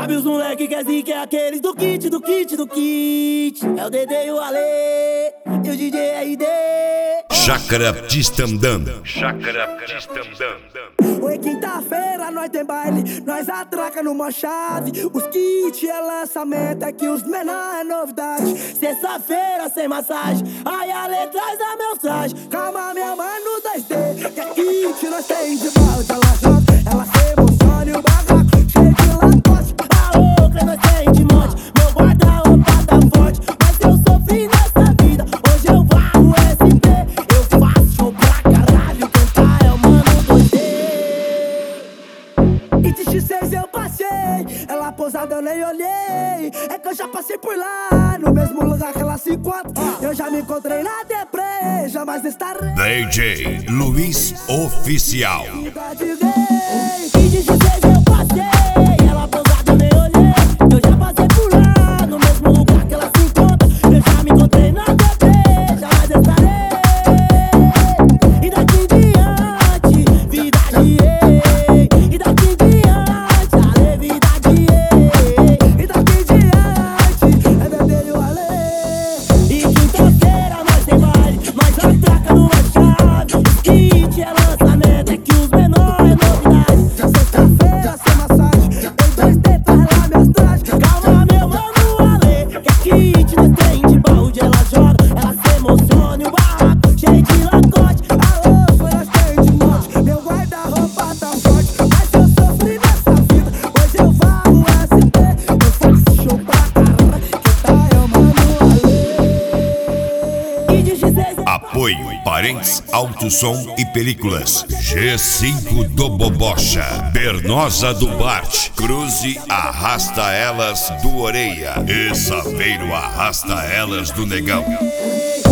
Sabe os moleque que é zica, é aqueles do kit, do kit, do kit. É o Dedê e o Ale, e o DJ RD. Chácara Tistandã. Oi, quinta-feira nós tem baile, nós atraca numa chave. Os kits é lançamento, é que os menores é novidade. Sexta-feira sem massagem, aí a letra traz a mensagem. Calma minha mãe no 2D, que é kit nós tem de balde. Ela joga, ela se emociona e o barraco cheio de lacoste. A outra nós tem de monte, meu guarda-roupa tá forte. Mas eu sofri nessa vida, hoje eu varro ST. Eu faço show pra caralho, cantar é o mano 2D. E de X6 eu passei, ela posada eu nem olhei. É que eu já passei por lá, no mesmo lugar que ela se encontra. Eu já me encontrei na deprê, jamais estarei. DJ Luiz Oficial. E de X6 eu passei, ela posada eu nem olhei. Eu já passei por lá, no mesmo lugar que ela se encontra. Eu já me encontrei na deprê, jamais estarei. E daqui em diante, vida de ei. E daqui em diante, ale, vida de ei. E daqui em diante, é Dedê e o Ale. E quinta-feira nós tem baile, nós atraca numa chave. Kit é lançamento, é que os menores é novidade. Sexta-feira sem massagem, tem 2D pra relar minhas trajes. Calma meu mano Ale, que é kit nós tem de balde. Ela joga, ela se emociona e o barraco cheio de lacote. A louça nós tem de monte, meu guarda-roupa tá forte. Mas eu sofri nessa vida, hoje eu varro ST. Eu faço show pra caralho, que tá é o mano Ale. E de X6 Apoio Parentes Alto Som e Películas. G5 do Bobocha. Bernosa do Bart. Cruze Arrasta Elas do Oreia. E Saveiro Arrasta Elas do Negão.